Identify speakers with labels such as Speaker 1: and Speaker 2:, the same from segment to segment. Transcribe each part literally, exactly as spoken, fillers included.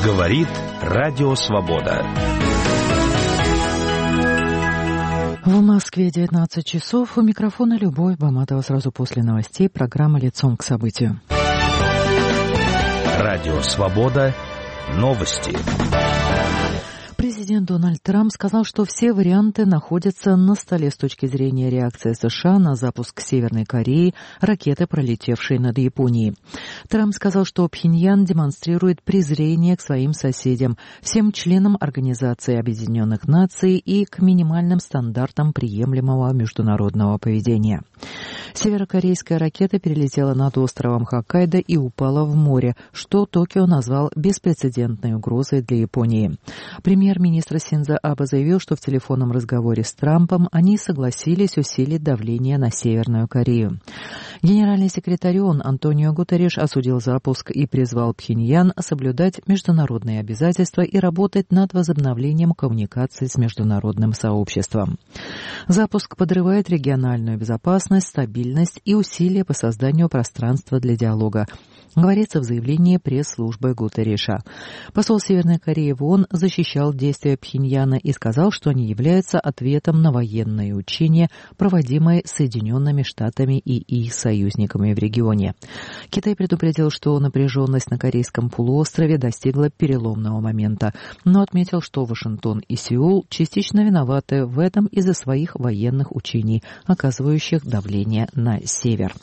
Speaker 1: Говорит Радио Свобода.
Speaker 2: В Москве девятнадцать часов. У микрофона Любовь Баматова. Сразу после новостей программа «Лицом к событию».
Speaker 1: Радио Свобода. Новости.
Speaker 2: Президент Дональд Трамп сказал, что все варианты находятся на столе с точки зрения реакции США на запуск Северной Кореи ракеты, пролетевшей над Японией. Трамп сказал, что Пхеньян демонстрирует презрение к своим соседям, всем членам Организации Объединенных Наций и к минимальным стандартам приемлемого международного поведения. Северокорейская ракета перелетела над островом Хоккайдо и упала в море, что Токио назвал беспрецедентной угрозой для Японии. Премьер-министр Синдзо Абе заявил, что в телефонном разговоре с Трампом они согласились усилить давление на Северную Корею. Генеральный секретарь ООН Антонио Гутерриш осудил запуск и призвал Пхеньян соблюдать международные обязательства и работать над возобновлением коммуникаций с международным сообществом. Запуск подрывает региональную безопасность, стабильность и усилия по созданию пространства для диалога, говорится в заявлении пресс-службы Гутерриша. Посол Северной Кореи в ООН защищал действия Пхеньяна и сказал, что они являются ответом на военные учения, проводимые Соединенными Штатами и их союзниками в регионе. Китай предупредил, что напряженность на Корейском полуострове достигла переломного момента, но отметил, что Вашингтон и Сеул частично виноваты в этом из-за своих военных учений, оказывающих давление на север.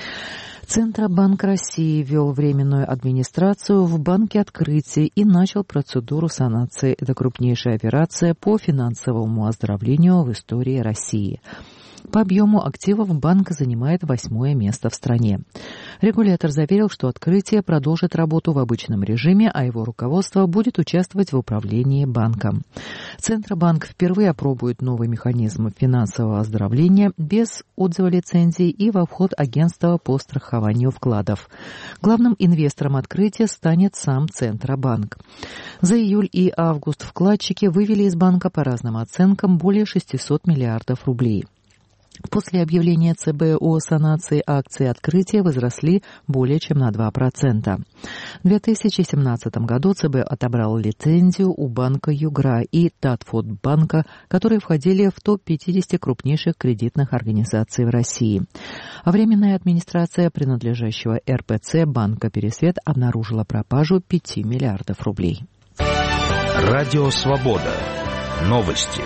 Speaker 2: Центробанк России ввел временную администрацию в Банке Открытие и начал процедуру санации. Это крупнейшая операция по финансовому оздоровлению в истории России. По объему активов банк занимает восьмое место в стране. Регулятор заверил, что Открытие продолжит работу в обычном режиме, а его руководство будет участвовать в управлении банком. Центробанк впервые опробует новый механизм финансового оздоровления без отзыва лицензии и во вход агентства по страхованию вкладов. Главным инвестором Открытия станет сам Центробанк. За июль и август вкладчики вывели из банка по разным оценкам более шестисот миллиардов рублей. После объявления ЦБ о санации акции Открытия возросли более чем на два процента. В две тысячи семнадцатом году ЦБ отобрал лицензию у банка Югра и Татфодбанка, которые входили в топ пятьдесят крупнейших кредитных организаций в России. А временная администрация принадлежащего эр пэ цэ банка Пересвет обнаружила пропажу пяти миллиардов рублей.
Speaker 1: Радио Свобода. Новости.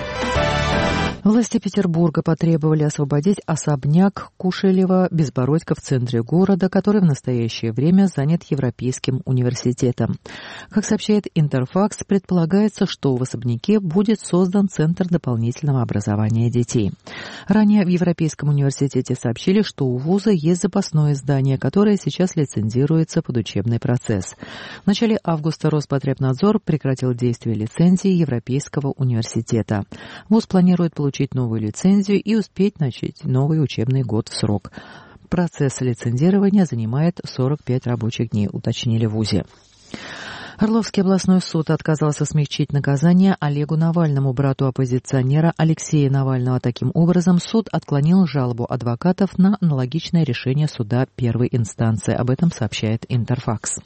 Speaker 2: Власти Петербурга потребовали освободить особняк Кушелева-Безбородько в центре города, который в настоящее время занят Европейским университетом. Как сообщает Интерфакс, предполагается, что в особняке будет создан Центр дополнительного образования детей. Ранее в Европейском университете сообщили, что у вуза есть запасное здание, которое сейчас лицензируется под учебный процесс. В начале августа Роспотребнадзор прекратил действие лицензии Европейского университета. Вуз планирует получить новую лицензию и успеть начать новый учебный год в срок. Процесс лицензирования занимает сорок пять рабочих дней, уточнили в вузе. Орловский областной суд отказался смягчить наказание Олегу Навальному, брату оппозиционера Алексея Навального. Таким образом, суд отклонил жалобу адвокатов на аналогичное решение суда первой инстанции. Об этом сообщает Интерфакс.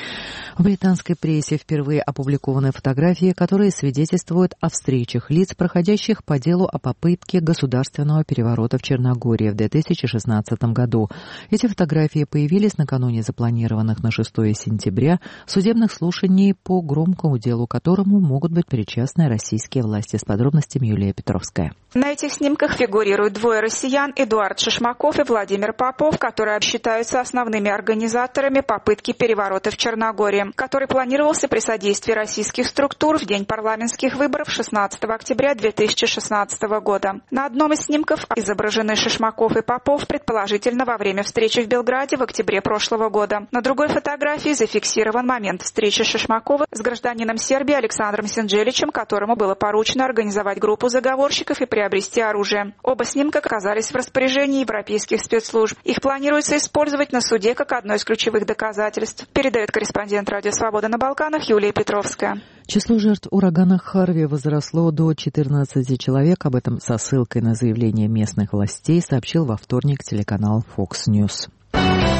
Speaker 2: В британской прессе впервые опубликованы фотографии, которые свидетельствуют о встречах лиц, проходящих по делу о попытке государственного переворота в Черногории в две тысячи шестнадцатом году. Эти фотографии появились накануне запланированных на шестое сентября судебных слушаний по громкому делу, которому могут быть причастны российские власти. С подробностями Юлия Петровская.
Speaker 3: На этих снимках фигурируют двое россиян, Эдуард Шишмаков и Владимир Попов, которые считаются основными организаторами попытки переворота в Черногории, который планировался при содействии российских структур в день парламентских выборов шестнадцатого октября две тысячи шестнадцатого года. На одном из снимков изображены Шишмаков и Попов, предположительно во время встречи в Белграде в октябре прошлого года. На другой фотографии зафиксирован момент встречи Шишмакова с гражданином Сербии Александром Синджеличем, которому было поручено организовать группу заговорщиков и приобрести оружие. Оба снимка оказались в распоряжении европейских спецслужб. Их планируется использовать на суде как одно из ключевых доказательств, передает корреспондент Радио Свобода на Балканах Юлия Петровская.
Speaker 2: Число жертв урагана Харви возросло до четырнадцати человек. Об этом со ссылкой на заявление местных властей сообщил во вторник телеканал Fox News.